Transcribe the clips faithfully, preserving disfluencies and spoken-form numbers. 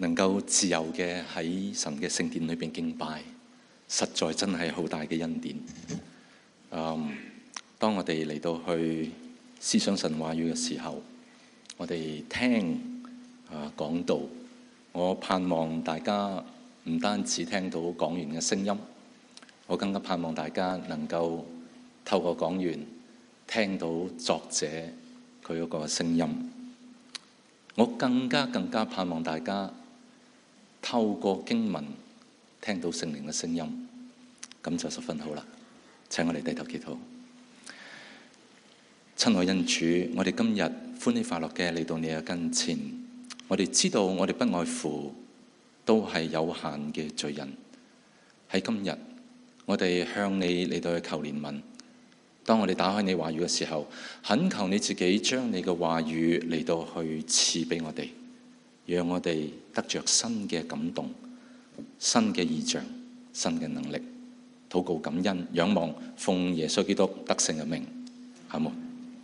能夠自由嘅喺神嘅聖殿裏邊敬拜，實在真係好大嘅恩典。嗯，當我哋嚟到去思想神話語嘅時候，我哋聽啊講道，我盼望大家唔單止聽到講員嘅聲音，我更加盼望大家能夠透過講員聽到作者佢嗰個聲音。我更加更加盼望大家透過經文聽到聖靈嘅聲音，咁就十分好啦。請我哋低頭祈禱。親愛恩主，我哋今日歡喜快樂嘅嚟到你嘅跟前，我哋知道我哋不外乎都係有限嘅罪人。喺今日，我哋向你嚟到去求憐憫。當我哋打開你話語嘅時候，懇求你自己將你嘅話語嚟到去賜俾我哋，讓我哋得着新嘅感動、新嘅異象、新嘅能力。禱告感恩，仰望奉耶穌基督得勝嘅名。阿門。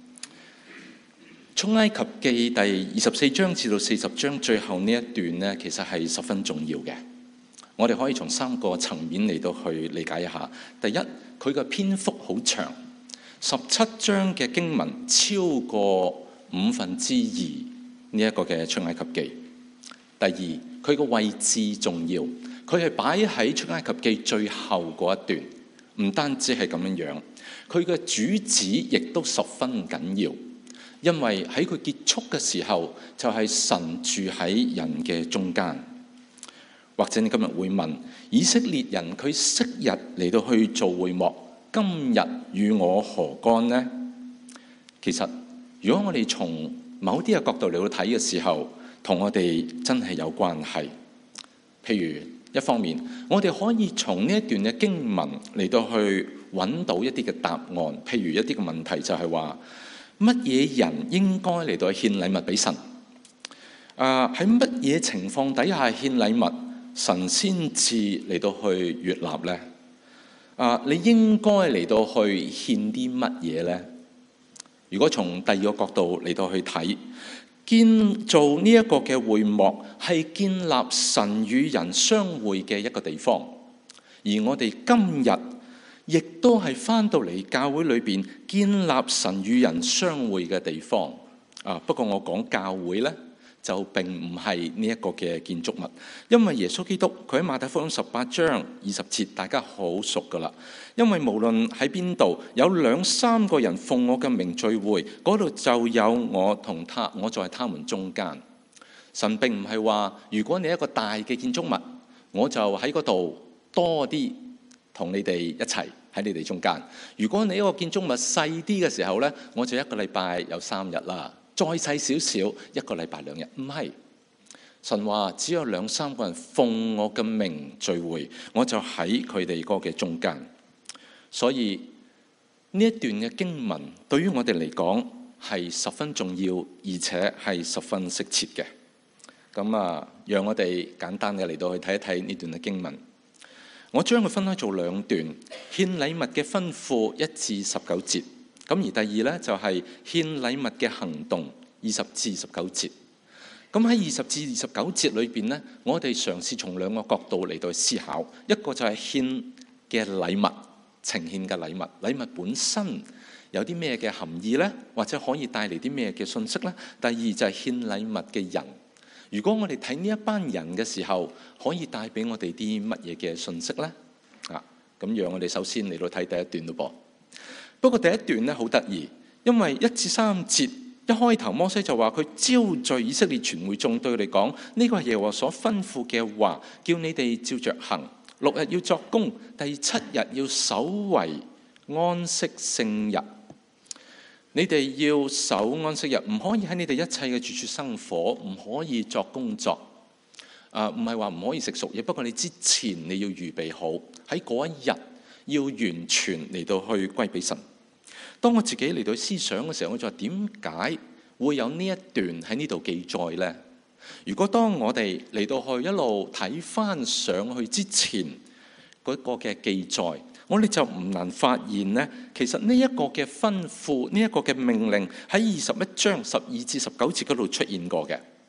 出埃及記第二十四章至到四十章最後呢一段呢，其實係十分重要嘅。我哋可以從三個層面嚟到去理解一下。第一，佢嘅篇幅好長，十七章嘅經文超過五分之二呢一個嘅出埃及記。第二，佢個位置重要，佢係擺喺出埃及記最後嗰一段。唔單止係咁樣樣，佢嘅主旨亦都十分緊要，因為喺佢結束嘅時候，就係神住喺人嘅中間。或者你今日會問，以色列人佢昔日嚟到去做會幕，今日與我何干呢？其實如果我哋從某啲嘅角度嚟到睇嘅時候，同我哋真係有關係。譬如一方面，我哋可以從呢一段嘅經文嚟到去揾到一啲嘅答案。譬如一啲嘅問題就係話，乜嘢人應該嚟到去獻禮物俾神？啊，喺乜嘢情況底下獻禮物，神先至嚟到去悅納呢？啊，你應該嚟到去獻啲乜嘢呢？如果從第二個角度嚟到去睇，建造呢一個嘅會幕係建立神與人相會嘅一個地方，而我哋今日亦都係返到嚟教會裏邊建立神與人相會嘅地方。啊，不過我講教會呢，就並唔係呢一個嘅建築物，因為耶穌基督佢喺馬太福音十八章二十節，大家好熟噶啦。因為無論喺邊度有兩三個人奉我嘅名聚會，嗰度就有我同他，我在他們中間。神並唔係話，如果你一個大嘅建築物，我就喺嗰度多啲同你哋一齊喺你哋中間。如果你一個建築物細啲嘅時候呢，我就一個禮拜有三日啦。再細少少，一個禮拜兩日，唔係。神話只有兩三個人奉我嘅名聚會，我就喺佢哋個嘅中間。所以呢一段嘅經文對於我哋嚟講係十分重要，而且係十分適切嘅。咁啊，讓我哋簡單嘅嚟到去睇一睇呢段嘅經文。我將佢分開做兩段，獻禮物嘅吩咐一至十九節。咁而第二呢，就係獻禮物嘅行動二十至二十九節。咁喺二十至二十九節裏邊呢，我哋嘗試從兩個角度嚟到思考。一個就係獻嘅禮物，呈獻嘅禮物，禮物本身有啲咩嘅含義呢？或者可以帶嚟啲咩嘅信息呢？第二就係獻禮物嘅人，如果我哋睇呢一班人嘅時候，可以帶俾我哋啲乜嘢嘅信息呢？啊，咁讓我哋首先嚟到睇第一段咯噃。不過第一段咧好得意，因為一至三節一開頭摩西就話佢招聚以色列全會眾，對佢哋講，呢個係耶和華所吩咐嘅話，叫你哋照着行。六日要作工，第七日要守為安息聖日。你哋要守安息日，唔可以喺你哋一切嘅住處生火，唔可以作工作。啊，唔係話唔可以食熟嘢，不過你之前你要預備好，喺嗰一日要完全嚟到去歸俾神。當我自己嚟到思想嘅時候，我就話點解會有呢一段喺呢度記載呢？如果當我哋嚟到去一路睇翻上去之前嗰個嘅記載，我哋就唔難發現呢，其實呢一個嘅吩咐，呢一個嘅命令喺二十一章十二至十九節嗰度出現過嘅。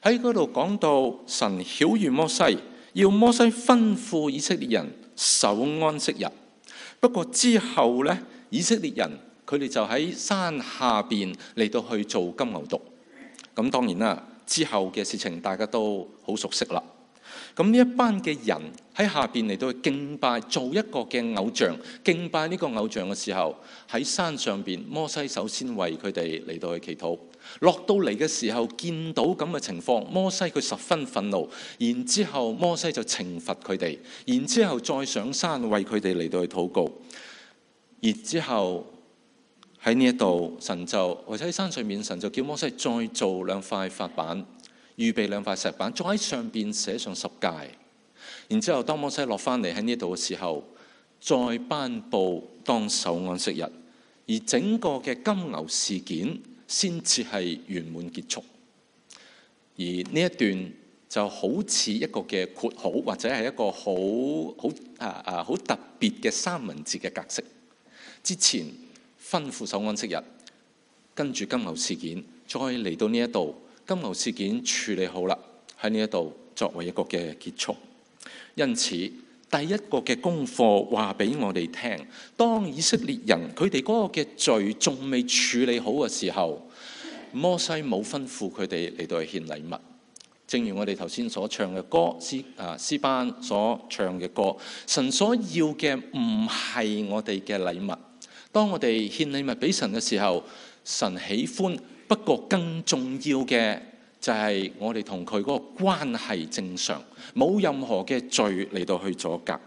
喺嗰度講到神曉諭摩西，要摩西吩咐以色列人守安息日。不過之後呢，以色列人佢哋就喺山下邊嚟到去做金牛犢。咁當然啦，之後嘅事情大家都好熟悉啦。咁呢一班嘅人喺下邊嚟到去敬拜，做一個嘅偶像，敬拜呢個偶像嘅時候，喺山上邊，摩西首先為佢哋嚟到去祈禱。落到嚟嘅時候，見到咁嘅情況，摩西佢十分憤怒，然之後摩西就懲罰佢哋，然之後再上山為佢哋嚟到去禱告。然之後喺呢一度，神就或者喺山上面，神就叫摩西再做兩塊法板，預備兩塊石板，再喺上邊寫上十誡。然之後當摩西落翻嚟喺呢度嘅時候，再頒布當守安息日，而整個嘅金牛事件先至係圓滿結束。而呢一段就好似一個嘅括號，或者係一個好好啊啊好特別嘅三文治嘅格式。之前吩咐守安息日，跟住金牛事件，再嚟到呢一度，金牛事件處理好啦，喺呢一度作為一個嘅結束。因此第一個嘅功課話俾我哋聽，當以色列人佢哋嗰個嘅罪仲未處理好嘅時候，摩西冇吩咐佢哋嚟到去獻禮物。正如我哋頭先所唱嘅歌，詩啊詩班所唱嘅歌，神所要嘅唔係我哋嘅禮物。當我哋獻禮物俾神嘅時候，神喜歡，不過更重要嘅就係我哋同佢嗰個關係正常，冇任何嘅罪嚟到去阻隔。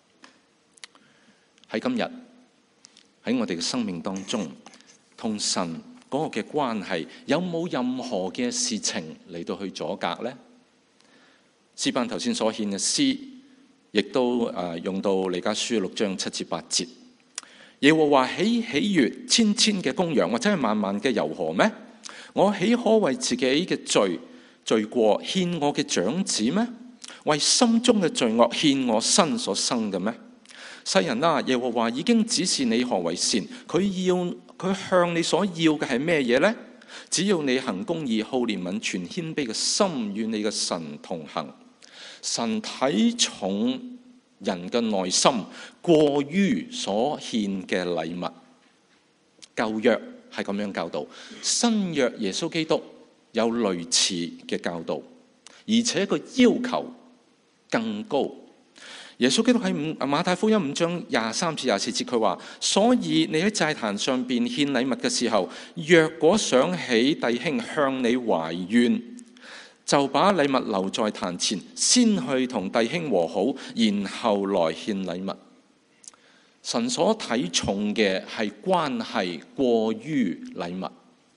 喺今日喺我哋嘅生命當中，同神嗰個嘅關係有冇任何嘅事情嚟到去阻隔呢？詩班頭先所獻嘅詩，亦都誒用到彌迦書六章七至八節。耶和華豈喜悅千千嘅公羊，或者係萬萬嘅油河咩？我豈可為自己嘅罪罪過獻我嘅長子咩？為心中嘅罪惡獻我身所生嘅咩？世人啊，耶和華已經指示你何為善，佢要佢向你所要嘅係咩嘢呢？只要你行公義、好憐憫、存謙卑嘅心，與你嘅神同行。神睇重人嘅內心過於所獻嘅禮物。舊約係咁樣教導，新約耶穌基督有類似嘅教導，而且個要求更高。耶穌基督喺五馬太福音五章廿三至廿四節，佢話：所以你喺祭壇上邊獻禮物嘅時候，若果想起弟兄向你懷怨，就把禮物留在壇前，先去同弟兄和好，然後來獻禮物。神所睇重嘅係關係過於禮物。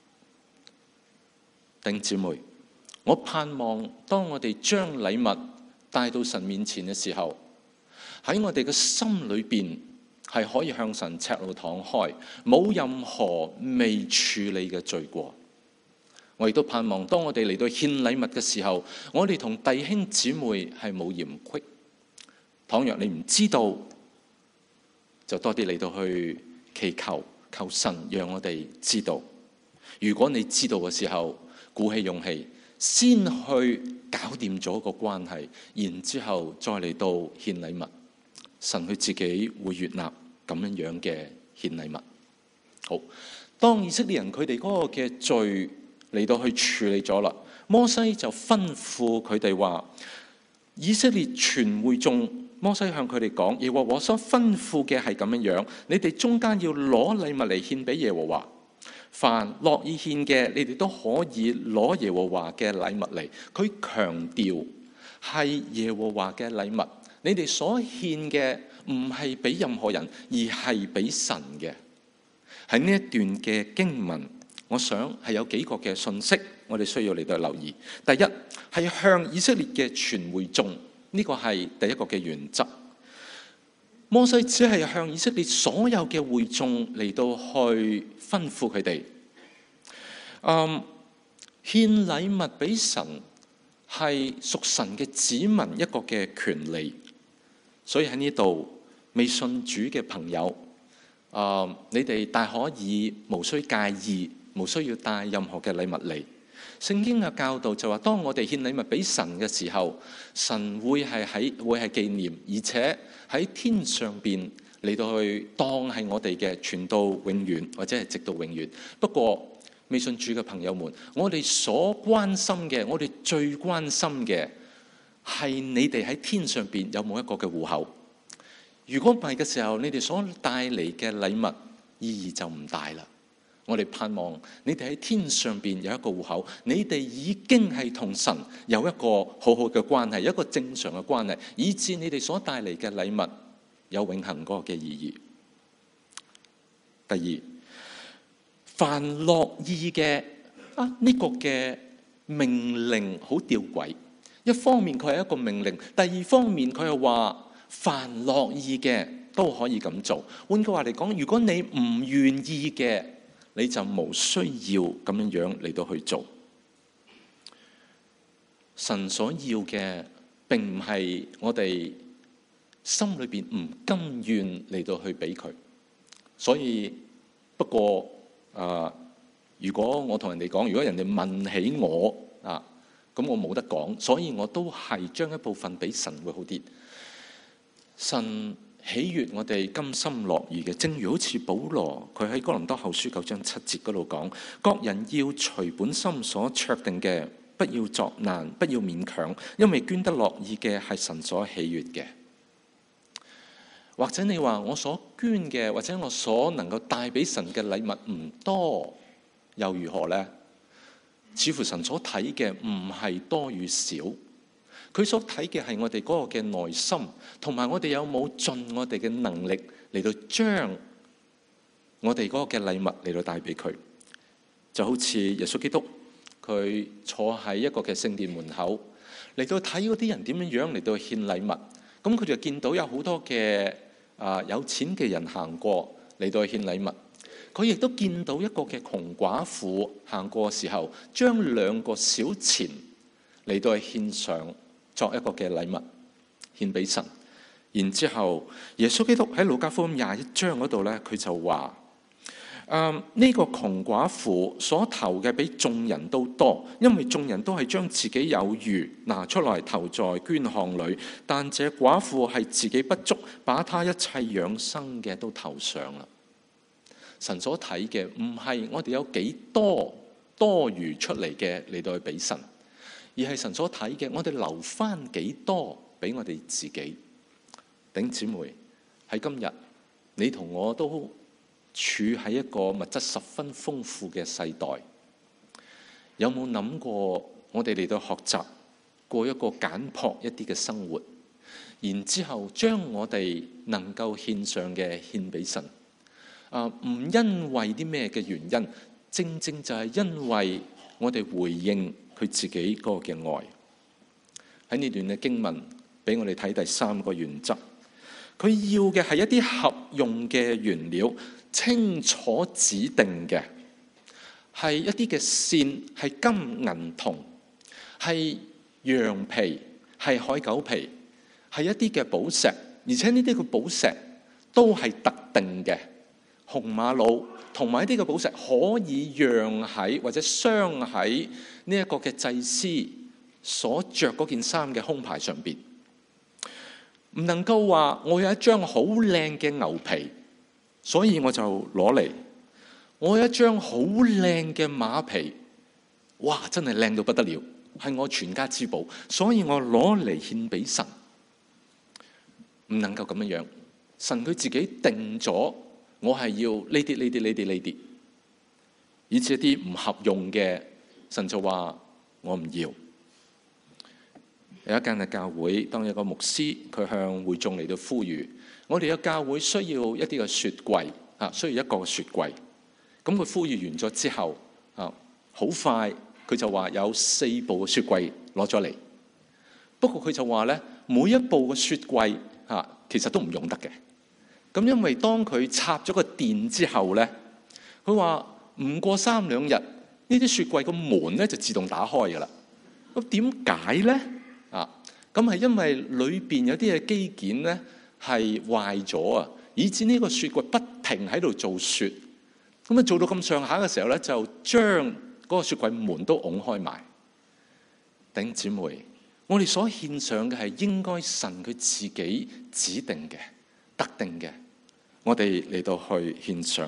弟兄姊妹，我盼望當我哋將禮物帶到神面前嘅時候，喺我哋嘅心裏邊係可以向神赤露敞開，冇任何未處理嘅罪過。我亦都盼望當我哋嚟到獻禮物嘅時候，我哋同弟兄姊妹係冇嫌隙。倘若你唔知道，就多啲嚟到去祈求，求神讓我哋知道。如果你知道嘅時候，鼓起勇氣，先去搞掂咗個關係，然之後再嚟到獻禮物，神佢自己會悅納咁樣樣嘅獻禮物。好，當以色列人佢哋嗰個嘅罪嚟到去處理咗啦，摩西就吩咐佢哋話：以色列全會眾，摩西向佢哋講，耶和華所吩咐嘅係咁樣樣，你哋中間要攞禮物嚟獻俾耶和華，凡樂意獻嘅，你哋都可以攞耶和華嘅禮物嚟。佢強調係耶和華嘅禮物，你哋所獻嘅唔係俾任何人，而係俾神嘅。喺呢一段嘅經文，我想係有幾個嘅信息，我哋需要嚟到留意。第一係向以色列嘅全會眾，呢個係第一個嘅原則。摩西只係向以色列所有嘅會眾嚟到去吩咐佢哋，嗯，獻禮物俾神係屬神嘅子民一個嘅權利。所以喺呢度未信主嘅朋友，啊、呃，你哋大可以無需介意，無需要帶任何嘅禮物嚟。 聖經嘅教導就話，當我哋獻禮物俾神嘅時候，神會係喺會係紀念，而且喺天上邊嚟到去當係我哋嘅，傳到永遠或者係直到永遠。不過未信主嘅朋友們，我哋所關心嘅，我哋最關心嘅係你哋喺天上邊有冇一個嘅戶口。如果唔係嘅時候，你哋所帶嚟嘅禮物意義就唔大啦。我哋盼望你哋喺天上邊有一個戶口，你哋已經係同神有一個好好嘅關係，一個正常嘅關係，以致你哋所帶嚟嘅禮物有永恆嗰個嘅意義。第二，凡樂意嘅啊，呢個嘅命令好吊詭，一方面佢係一個命令，第二方面佢又話凡樂意嘅都可以咁做。換句話嚟講，如果你唔願意嘅，你就無需要咁樣樣嚟到去做。神所要嘅並唔係我哋心裏邊唔甘願嚟到去俾佢。所以不過啊、呃，如果我同人哋講，如果人哋問起我啊，咁我冇得講，所以我都係將一部分俾神會好啲。神喜悅我哋甘心樂意嘅，正如好似保羅佢喺哥林多後書九章七節嗰度講，各人要隨本心所酌定嘅，不要作難，不要勉強，因為捐得樂意嘅係神所喜悅嘅。或者你話我所捐嘅，或者我所能夠帶俾神嘅禮物唔多，又如何呢？似乎神所睇嘅唔係多與少，佢所睇嘅係我哋嗰個嘅內心，同埋我哋有冇盡我哋嘅能力嚟到將我哋嗰個嘅禮物嚟到帶俾佢。就好似耶穌基督，佢坐喺一個嘅聖殿門口嚟到睇嗰啲人點樣樣嚟到獻禮物，咁佢就見到有好多嘅啊有錢嘅人行過嚟到獻禮物。佢亦都見到一個嘅窮寡婦行過嘅時候，將兩個小錢嚟到獻上，作一個嘅禮物獻俾神。然之後耶穌基督喺路加福音廿一章嗰度咧，佢就話：誒、呃、呢、這個窮寡婦所投嘅比眾人都多，因為眾人都係將自己有餘拿出來投在捐項裏，但這寡婦係自己不足，把她一切養生嘅都投上啦。神所睇嘅唔係我哋有幾多多餘出嚟嘅嚟到去俾神，而係神所睇嘅我哋留翻幾多俾我哋自己。弟兄姊妹，喺今日你同我都處喺一個物質十分豐富嘅世代，有冇諗過我哋嚟到學習過一個簡樸一啲嘅生活，然之後將我哋能夠獻上嘅獻俾神？啊，唔因為啲咩嘅原因，正正就係因為我哋回應佢自己嗰個嘅愛。喺呢段嘅經文俾我哋睇第三個原則，佢要嘅係一啲合用嘅原料，清楚指定嘅，係一啲嘅線，係金銀銅，係羊皮，係海狗皮，係一啲嘅寶石，而且呢啲嘅寶石都係特定嘅。紅瑪瑙同埋一啲嘅寶石可以讓喺或者鑲喺呢一個嘅祭司所着嗰件衫嘅胸牌上邊，唔能夠話我有一張好靚嘅牛皮，所以我就攞嚟；我有一張好靚嘅馬皮，哇，真係靚到不得了，係我全家之寶，所以我攞嚟獻俾神。唔能夠咁樣樣，神佢自己定咗。我係要呢啲呢啲呢啲呢啲，以至一啲唔合用嘅，神就話我唔要。有一間嘅教會，當有一個牧師佢向會眾嚟到呼籲，我哋嘅教會需要一啲嘅雪櫃啊，需要一個雪櫃。咁佢呼籲完咗之後啊，好快佢就話有四部嘅雪櫃攞咗嚟。不過佢就話咧，每一部嘅雪櫃啊，其實都唔用得嘅。咁因為當佢插咗個電之後咧，佢話唔過三兩日，呢啲雪櫃個門咧就自動打開噶啦。咁點解咧？啊，咁係因為裏邊有啲嘅機件咧係壞咗啊，以致呢個雪櫃不停喺度做雪。咁啊做到咁上下嘅時候咧，就將嗰個雪櫃門都拱開埋。弟兄姊妹，我哋所獻上嘅係應該神佢自己指定嘅、特定嘅，我哋嚟到去獻上。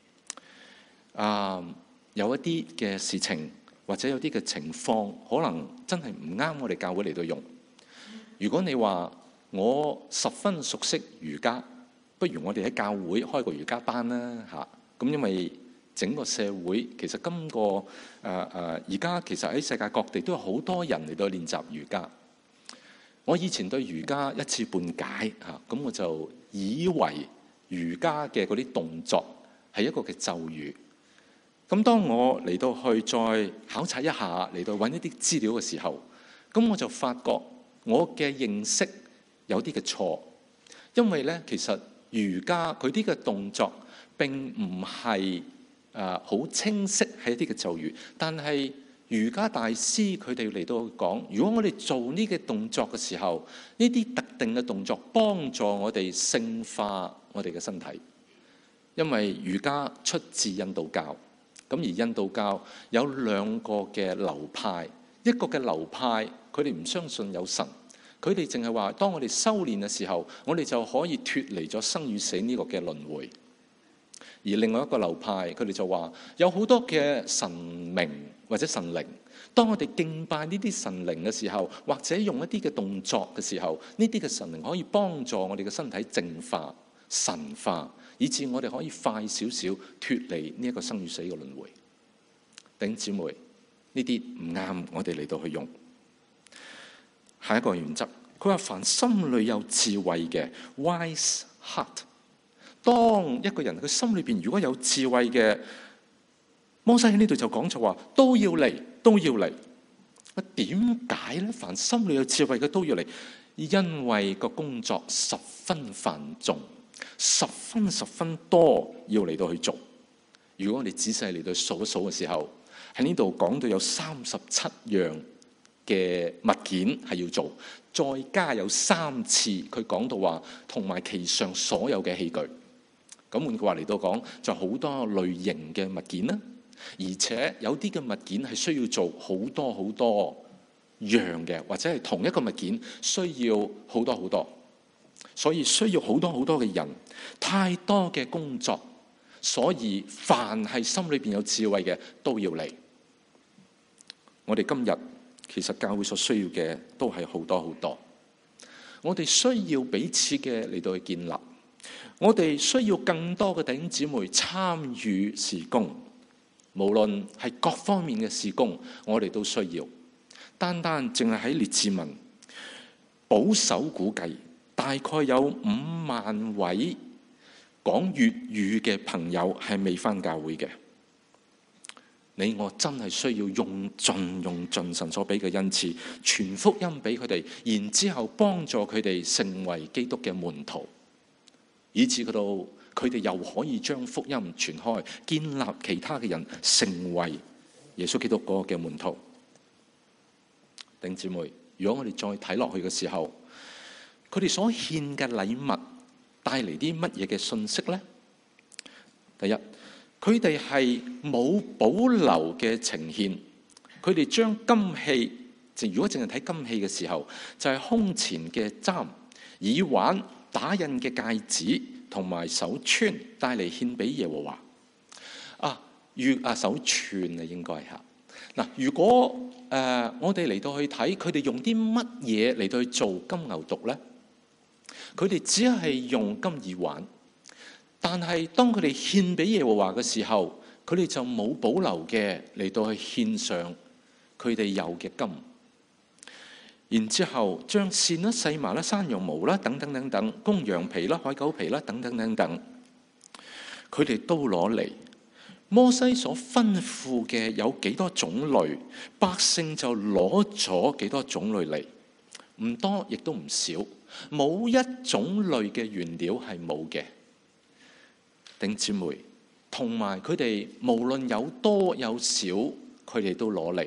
啊，有一啲嘅事情或者有啲嘅情況，可能真係唔啱我哋教會嚟到用。如果你話我十分熟悉瑜伽，不如我哋喺教會開個瑜伽班啦嚇。咁因為整個社會其實今個誒誒而家其實喺世界各地都有好多人嚟到練習瑜伽。我以前對瑜伽一知半解嚇，咁我就以為瑜伽嘅嗰啲動作係一個嘅咒語。咁當我嚟到去再考察一下，嚟到揾一啲資料嘅時候，咁我就發覺我嘅認識有啲嘅錯，因為咧其實瑜伽佢啲嘅動作並唔係誒好清晰係一啲嘅咒語，但係瑜伽大師佢哋嚟到講，如果我哋做呢個動作嘅時候，呢啲特定嘅動作幫助我哋聖化我哋嘅身體，因為瑜伽出自印度教。咁而印度教有兩個嘅流派，一個嘅流派佢哋唔相信有神，佢哋淨係話當我哋修煉嘅時候，我哋就可以脫離咗生與死呢個嘅輪迴。而另外一個流派佢哋就話有好多嘅神明或者神靈，當我哋敬拜呢啲神靈嘅時候，或者用一啲嘅動作嘅時候，呢啲嘅神靈可以幫助我哋嘅身體淨化、神化，以致我哋可以快少少脫離呢一個生與死嘅輪迴。弟兄姊妹，呢啲唔啱我哋嚟到去用。下一個原則，佢話凡心裏有智慧嘅 wise heart， 當一個人佢心裏邊如果有智慧嘅，摩西喺呢度就講就話都要嚟，都要嚟。點解咧？凡心裏有智慧嘅都要嚟，因為個工作十分繁重。十分十分多要嚟到去做。如果我哋仔細嚟到數一數嘅時候，喺呢度講到有三十七樣嘅物件係要做，再加有三次佢講到話同埋其上所有嘅器具。咁換句話嚟到講，就好多類型嘅物件啦，而且有啲嘅物件係需要做好多好多樣嘅，或者係同一個物件需要好多好多。所以需要好多好多嘅人，太多嘅工作，所以凡係心裏邊有智慧嘅都要嚟。我哋今日其實教會所需要嘅都係好多好多，我哋需要彼此嘅嚟到去建立，我哋需要更多嘅弟兄姊妹參與事工，無論係各方面嘅事工，我哋都需要。單單淨係喺列治文保守估計，大概有五萬位講粵語嘅朋友係未返教會嘅。你我真係需要用盡用盡神所俾嘅恩賜，傳福音俾佢哋，然之後幫助佢哋成為基督嘅門徒，以至佢到佢哋又可以將福音傳開，建立其他嘅人成為耶穌基督嗰個嘅門徒。弟兄姊妹，如果我哋再睇落去嘅時候，佢哋所獻嘅禮物帶嚟啲乜嘢嘅信息呢？第一，佢哋係冇保留嘅呈現，佢哋將金器，如果淨係睇金器嘅時候，就係、是、胸前嘅簪、耳環、打印嘅戒指同埋手串帶嚟獻俾耶和華。啊，月啊手串啊應該嚇。嗱，如果誒、呃、我哋嚟到去睇，佢哋用啲乜嘢嚟到去做金牛犢咧？佢哋只係用金耳環，但係當佢哋獻俾耶和華嘅時候，佢哋就冇保留嘅嚟到去獻上佢哋有嘅金，然之後將線啦、細麻啦、山羊毛啦等等等等、公羊皮啦、海狗皮啦等等等等，佢哋都攞嚟。摩西所吩咐嘅有幾多種類，百姓就攞咗幾多種類嚟，唔多亦都唔少，冇一種類嘅原料係冇嘅。弟兄姊妹，同埋佢哋無論有多有少，佢哋都攞嚟。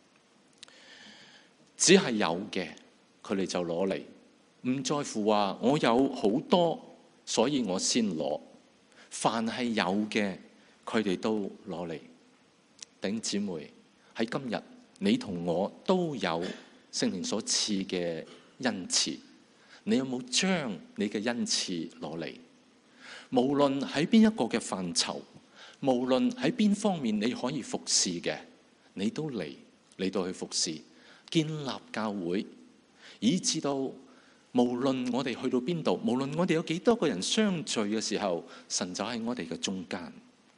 只係有嘅，佢哋就攞嚟，唔在乎話我有好多，所以我先攞。凡係有嘅，佢哋都攞嚟。弟兄姊妹， 喺今日，你同我都有聖靈所賜嘅恩賜。你有冇將你嘅恩賜攞嚟？無論喺邊一個嘅範疇，無論喺邊方面你可以服侍嘅，你都嚟嚟到去服侍，建立教會，以至到無論我哋去到邊度，無論我哋有幾多個人相聚嘅時候，神就喺我哋嘅中間。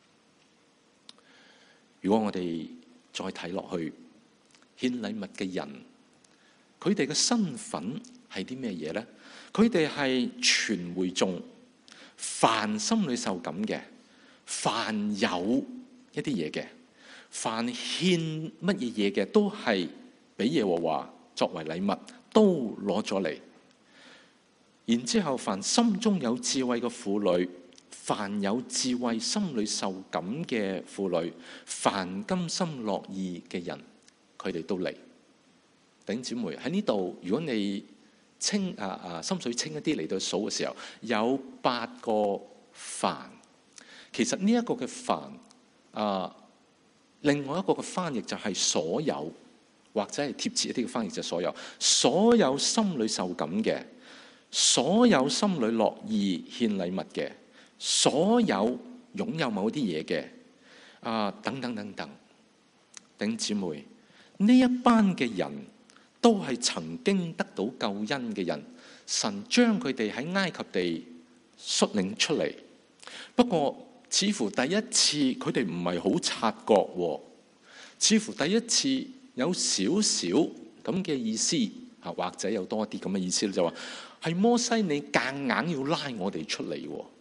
如果我哋再睇落去，獻禮物嘅人，佢哋嘅身份係啲咩嘢呢？佢哋係全會眾，凡心裏受感嘅，凡有一啲嘢嘅，凡獻乜嘢嘢嘅，都係俾耶和華作為禮物，都攞咗嚟。然之後，凡心中有智慧嘅婦女，凡有智慧心裏受感嘅婦女，凡甘心樂意嘅人，佢哋都嚟。弟兄姊妹喺呢度，如果你清啊啊心水清一啲嚟到數嘅時候，有八個凡。其實呢一個嘅凡啊，另外一個嘅翻譯就係所有，或者係貼切一啲嘅翻譯就係所有，所有心裏受感嘅，所有心裏樂意獻禮物嘅，所有擁有某啲嘢嘅啊，等等等等。弟兄姊妹，呢一班嘅人都係曾經得到救恩嘅人，神將佢哋喺埃及地率領出嚟。不過似乎第一次佢哋唔係好察覺，似乎第一次有少少咁嘅意思，或者有多啲咁嘅意思，就話係摩西你夾硬要拉我哋出嚟。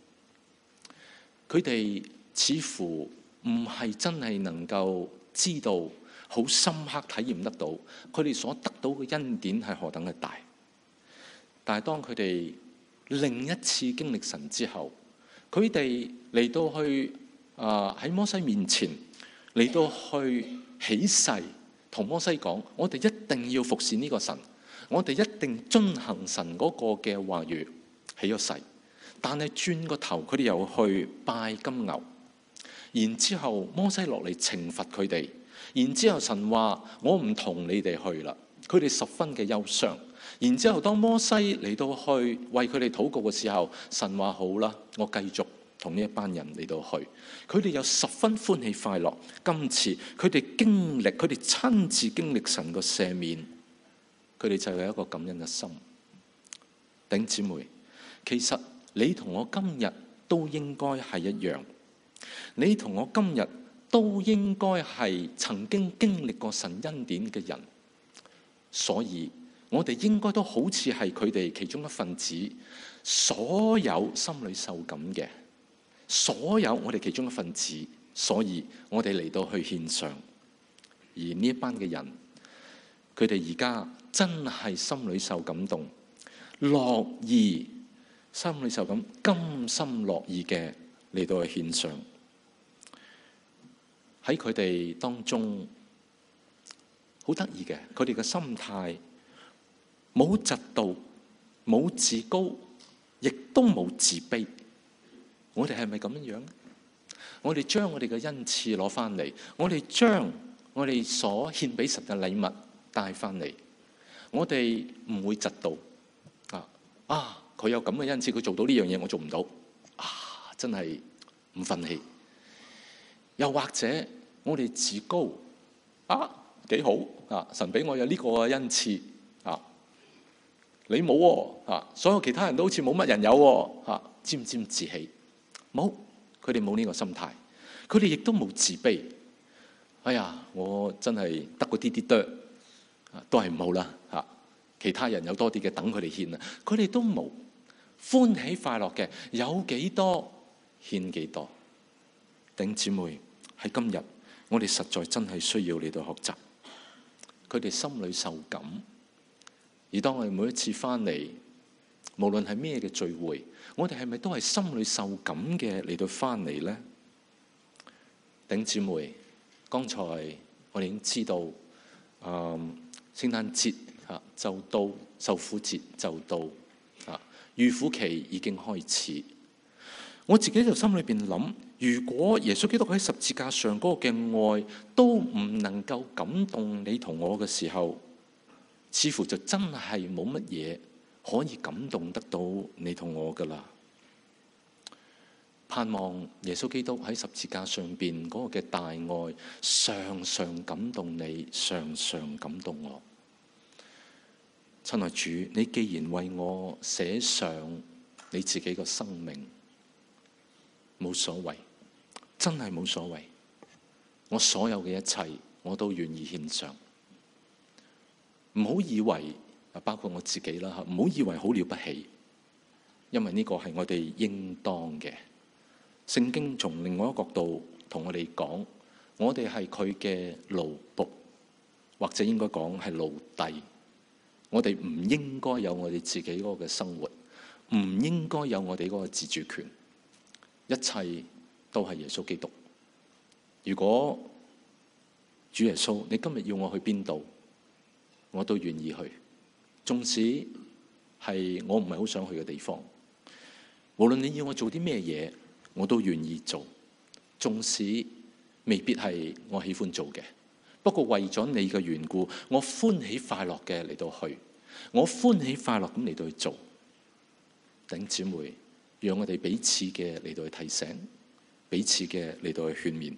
佢哋似乎唔係真係能夠知道，好深刻體驗得到佢哋所得到嘅恩典係何等嘅大。但係當佢哋另一次經歷神之後，佢哋嚟到去啊喺摩西面前嚟到去起誓，同摩西講：我哋一定要服侍呢個神，我哋一定遵行神嗰個嘅話語，起咗誓。但係轉個頭，佢哋又去拜金牛，然之後摩西落嚟懲罰佢哋。然之後神話我唔同你哋去啦，佢哋十分嘅憂傷。然之後當摩西嚟到去為佢哋禱告嘅時候，神話好啦，我繼續同呢一班人嚟到去。佢哋又十分歡喜快樂。今次佢哋經歷，佢哋親自經歷神個赦免，佢哋就有一個感恩嘅心。弟兄姊妹，其實你同我今日都應該係一樣，你同我今日都應該係曾經經歷過神恩典嘅人，所以我哋應該都好似係佢哋其中一份子，所有心裏受感嘅，所有我哋其中一份子，所以我哋嚟到去獻上。而呢一班嘅人，佢哋而家真係心裏受感動，樂意心裏受感，甘心樂意嘅嚟到去獻上。喺佢哋當中好得意嘅，佢哋嘅心態冇嫉妒，冇自高，亦都冇自卑。我哋係咪咁樣樣？我哋將我哋嘅恩賜攞翻嚟，我哋將我哋所獻俾神嘅禮物帶翻嚟，我哋唔會嫉妒啊！啊，佢有咁嘅恩賜，佢做到呢樣嘢，我做唔到啊！真係唔忿氣。又或者我哋自高啊，幾好啊！神俾我有呢個恩賜啊，你冇喎啊！所有其他人都好似冇乜人有喎啊，沾沾自喜。冇，佢哋冇呢個心態，佢哋亦都冇自卑。哎呀，我真係得嗰啲啲多，都係唔好啦嚇。其他人有多啲嘅，等佢哋獻啊，佢哋都冇，歡喜快樂嘅，有幾多獻幾多。弟兄姊妹，喺今日，我哋實在真係需要嚟到學習，佢哋心裏受感。而當我哋每一次翻嚟，無論係咩嘅聚會，我哋係咪都係心裏受感嘅嚟到翻嚟呢？弟兄姊妹，剛才我哋已經知道，嗯，聖誕節啊就到，受苦節就到，啊，預苦期已經開始。 我自己就心裏邊諗，如果耶穌基督喺十字架上嗰個嘅愛都唔能夠感動你同我嘅時候，似乎就真係冇乜嘢可以感動得到你同我噶啦。盼望耶穌基督喺十字架上邊嗰個嘅大愛，常常感動你，常常感動我。親愛主，你既然為我寫上你自己個生命，冇所謂，真係冇所謂。我所有嘅一切，我都願意獻上。唔好以為，包括我自己啦，唔好以為好了不起，因為呢個係我哋應當嘅。聖經從另外一個角度同我哋講，我哋係佢嘅奴僕，或者應該講係奴隸。我哋唔應該有我哋自己嗰個嘅生活，唔應該有我哋嗰個自主權。一切都係耶穌基督。如果主耶穌，你今日要我去邊度，我都願意去。縱使係我唔係好想去嘅地方，無論你要我做啲咩嘢，我都願意做。縱使未必係我喜歡做嘅，不過為咗你嘅緣故，我歡喜快樂嘅嚟到去，我歡喜快樂咁嚟到去做。弟兄姊妹，讓我哋彼此嘅嚟到去提醒，彼此嘅嚟到去勸勉。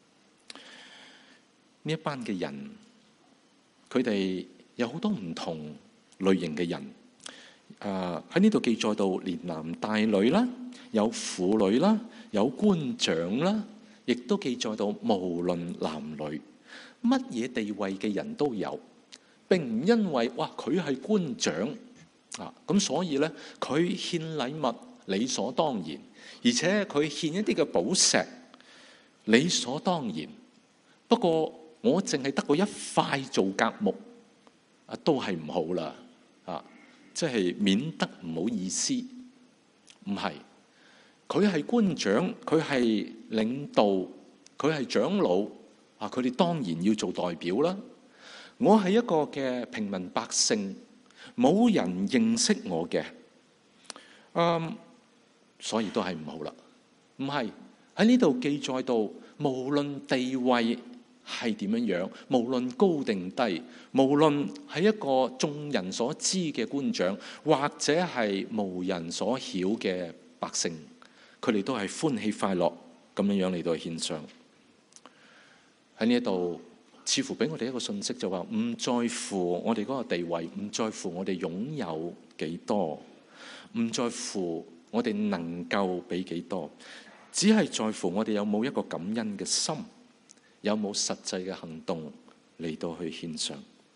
呢一班嘅人，佢哋有好多唔同類型嘅人。誒喺呢度記載到連男帶女啦，有婦女啦，有官長啦，亦都記載到無論男女，乜嘢地位嘅人都有。並唔因為哇佢係官長啊，咁所以咧佢獻禮物理所當然，而且佢獻一啲嘅寶石理所當然。不過我淨係得過一塊做甲木啊，都係唔好啦啊！即係免得唔好意思。唔係，佢係官長，佢係領導，佢係長老啊，佢哋當然要做代表啦。我係一個嘅平民百姓，冇人認識我嘅，嗯，所以都係唔好啦。唔係，喺呢度記載到，無論地位係點樣樣，無論高定低，無論係一個眾人所知嘅官長，或者係無人所曉嘅百姓，佢哋都係歡喜快樂咁樣樣嚟到獻上。喺呢一度，似乎俾我哋一個信息，就話唔在乎我哋嗰個地位，唔在乎我哋擁有幾多，唔在乎我哋能夠俾幾多，只係在乎我哋有冇一個感恩嘅心，有冇實際嘅行動嚟到去獻上。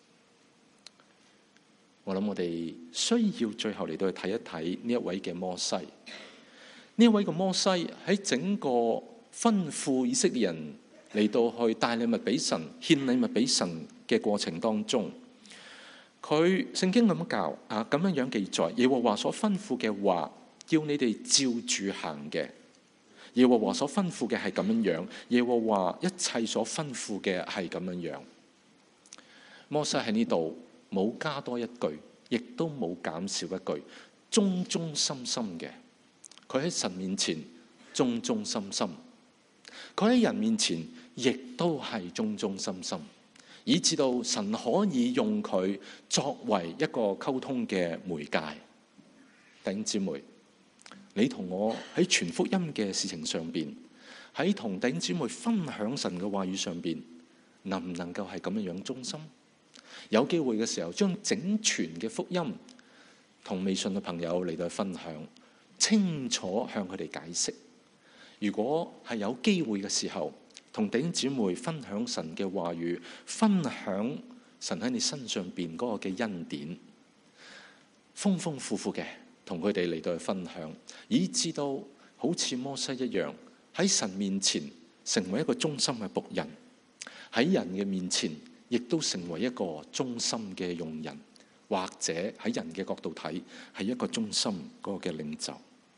我諗我哋需要最後嚟到去睇一睇呢一位嘅摩西。呢一位嘅摩西喺整個吩咐以色列人嚟到去帶禮物俾神、獻禮物俾神嘅過程當中，佢聖經咁教啊，咁樣樣記載，耶和華所吩咐嘅話，叫你哋照住行嘅。耶和華所吩咐嘅係咁樣樣，耶和華一切所吩咐嘅係咁樣樣。摩西喺呢度冇加多一句，亦都冇減少一句，忠忠心心嘅。佢喺神面前忠忠心心，佢喺人面前亦都係忠忠心心，以至到神可以用佢作為一個溝通嘅媒介。弟兄姊妹，你同我喺傳福音嘅事情上邊，喺同弟兄姊妹分享神嘅話語上邊，能唔能夠係咁樣樣忠心？有機會嘅時候，將整全嘅福音同未信嘅朋友嚟到分享，清楚向佢哋解釋。如果係有機會嘅時候，同弟兄姊妹分享神嘅話語，分享神喺你身上邊嗰個嘅恩典，豐豐富富嘅同佢哋嚟到去分享，以至到好似摩西一樣喺神面前成為一個忠心嘅僕人，喺人嘅面前亦都成為一個忠心嘅用人，或者喺人嘅角度睇係一個忠心嗰個嘅領袖。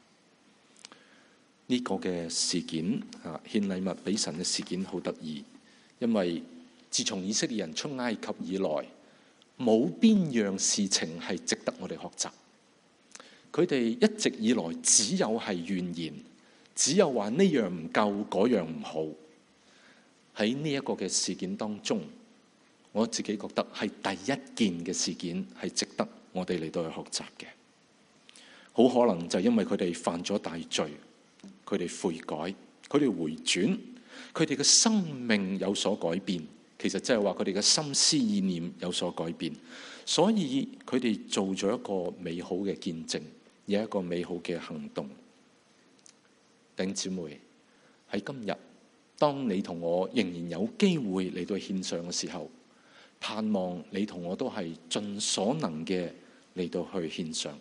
呢個嘅事件啊，獻禮物俾神嘅事件好得意，因為自從以色列人出埃及以來，冇邊樣事情係值得我哋學習。佢哋一直以來只有係怨言， 只有話呢樣唔夠，嗰樣唔好。喺呢一個嘅事件當中，我自己覺得係第一件嘅事件係值得我哋嚟到去學習嘅。好可能就因為佢哋犯咗大罪，佢哋悔改，佢哋回轉，佢哋嘅生命有所改變。其實即係話佢哋嘅心思意念有所改變，所以佢哋做咗一個美好嘅見證，有一個美好嘅行動。弟兄姊妹，喺今日，當你同我仍然有機會嚟到獻上嘅時候，盼望你同我都係盡所能嘅嚟到去獻上。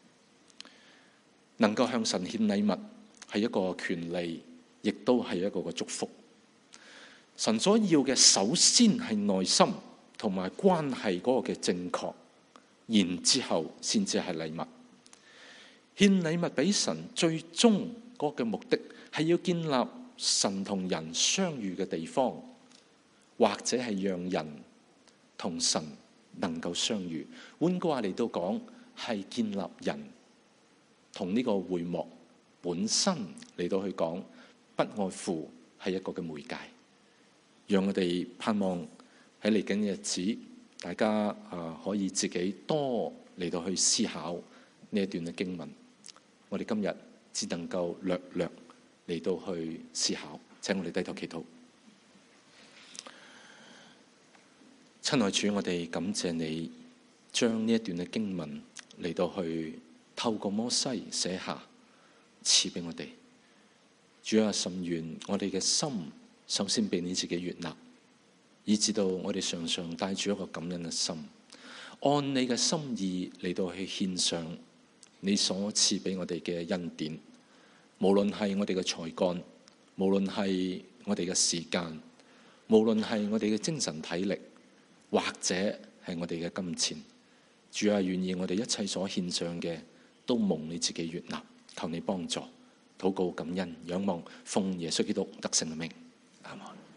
能夠向神獻禮物係一個權利，亦都係一個嘅祝福。神所要嘅首先係內心同埋關係嗰個嘅正確，然之後先至係禮物。獻禮物俾神，最終嗰個嘅目的係要建立神同人相遇嘅地方，或者係讓人同神能夠相遇。換句話嚟到講，係建立人同呢個會幕本身嚟到去講，不外乎係一個嘅媒介。讓我哋盼望喺嚟緊嘅日子，大家啊可以自己多嚟到去思考呢一段嘅經文。我哋今日只能夠略略嚟到去思考。請我哋低頭祈禱。親愛主，我哋感謝你將呢一段嘅經文嚟到去透過摩西寫下，賜俾我哋。主啊，甚願我哋嘅心首先被你自己悅納，以至到我哋常常帶住一個感恩嘅心，按你嘅心意嚟到去獻上你所賜俾我哋嘅恩典。無論係我哋嘅才幹，無論係我哋嘅時間，無論係我哋嘅精神體力，或者係我哋嘅金錢，主啊，願意我哋一切所獻上嘅都蒙你自己悅納，求你幫助。禱告感恩仰望，奉耶穌基督得勝嘅名，阿門。